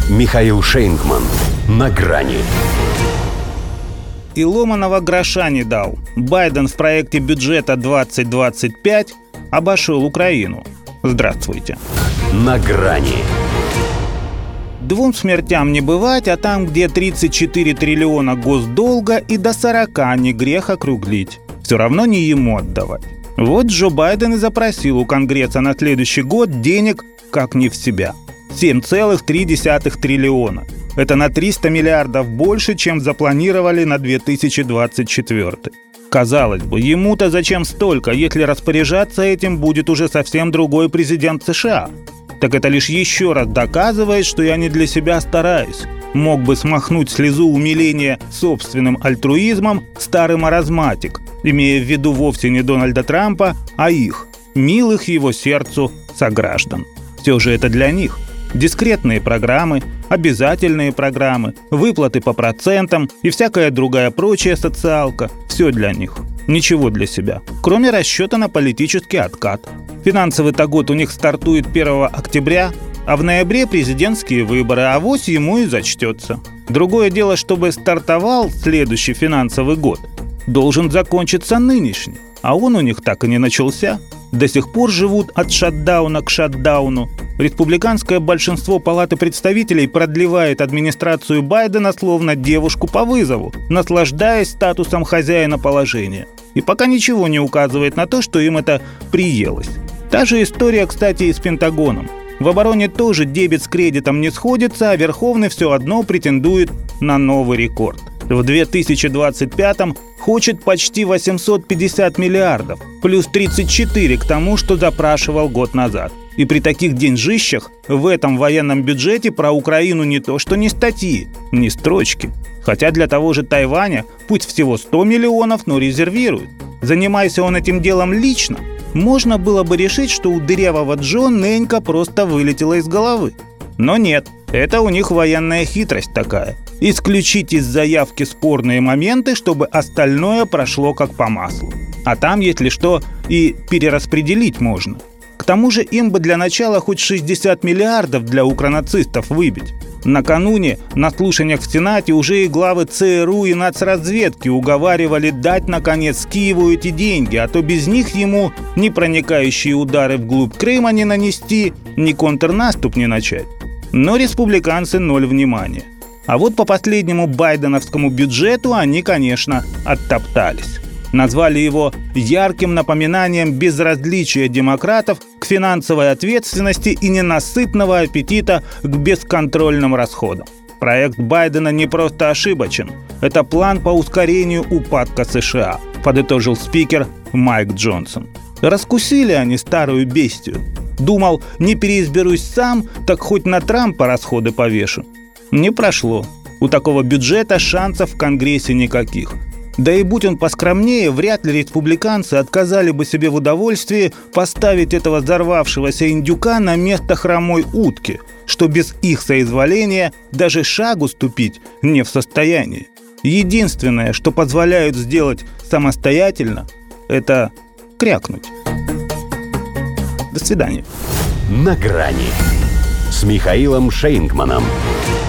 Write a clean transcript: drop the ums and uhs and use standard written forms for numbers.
Михаил Шейнгман. На грани. И ломаного гроша не дал. Байден в проекте бюджета 2025 обошел Украину. Здравствуйте. На грани. 2 смертям не бывать, а там, где 34 триллиона госдолга, и до 40 не грех округлить. Все равно не ему отдавать. Вот Джо Байден и запросил у Конгресса на следующий год денег как не в себя. 7,3 триллиона. Это на 300 миллиардов больше, чем запланировали на 2024. Казалось бы, ему-то зачем столько, если распоряжаться этим будет уже совсем другой президент США? Так это лишь еще раз доказывает, что я не для себя стараюсь. Мог бы смахнуть слезу умиления собственным альтруизмом старый маразматик, имея в виду вовсе не Дональда Трампа, а их, милых его сердцу сограждан. Все же это для них. Дискретные программы, обязательные программы, выплаты по процентам и всякая другая прочая социалка – все для них. Ничего для себя, кроме расчета на политический откат. Финансовый-то год у них стартует 1 октября, а в ноябре президентские выборы, а авось ему и зачтется. Другое дело, чтобы стартовал следующий финансовый год, должен закончиться нынешний, а он у них так и не начался. До сих пор живут от шатдауна к шатдауну. Республиканское большинство Палаты представителей продлевает администрацию Байдена словно девушку по вызову, наслаждаясь статусом хозяина положения. И пока ничего не указывает на то, что им это приелось. Та же история, кстати, и с Пентагоном. В обороне тоже дебет с кредитом не сходится, а Верховный все одно претендует на новый рекорд. В 2025-м хочет почти 850 миллиардов, плюс 34 к тому, что запрашивал год назад. И при таких деньжищах в этом военном бюджете про Украину не то что ни статьи, ни строчки. Хотя для того же Тайваня пусть всего 100 миллионов, но резервирует. Занимайся он этим делом лично, можно было бы решить, что у дырявого Джо ненька просто вылетела из головы. Но нет, это у них военная хитрость такая. Исключить из заявки спорные моменты, чтобы остальное прошло как по маслу. А там, если что, и перераспределить можно. К тому же им бы для начала хоть 60 миллиардов для укронацистов выбить. Накануне на слушаниях в Сенате уже и главы ЦРУ и нацразведки уговаривали дать, наконец, Киеву эти деньги, а то без них ему ни проникающие удары вглубь Крыма не нанести, ни контрнаступ не начать. Но республиканцы ноль внимания. А вот по последнему байденовскому бюджету они, конечно, оттоптались. Назвали его ярким напоминанием безразличия демократов к финансовой ответственности и ненасытного аппетита к бесконтрольным расходам. Проект Байдена не просто ошибочен. Это план по ускорению упадка США, подытожил спикер Майк Джонсон. Раскусили они старую бестию. Думал, не переизберусь сам, так хоть на Трампа расходы повешу. Не прошло. У такого бюджета шансов в Конгрессе никаких. Да и будь он поскромнее, вряд ли республиканцы отказали бы себе в удовольствии поставить этого взорвавшегося индюка на место хромой утки, что без их соизволения даже шагу ступить не в состоянии. Единственное, что позволяют сделать самостоятельно, это крякнуть. До свидания. На грани с Михаилом Шейнгманом.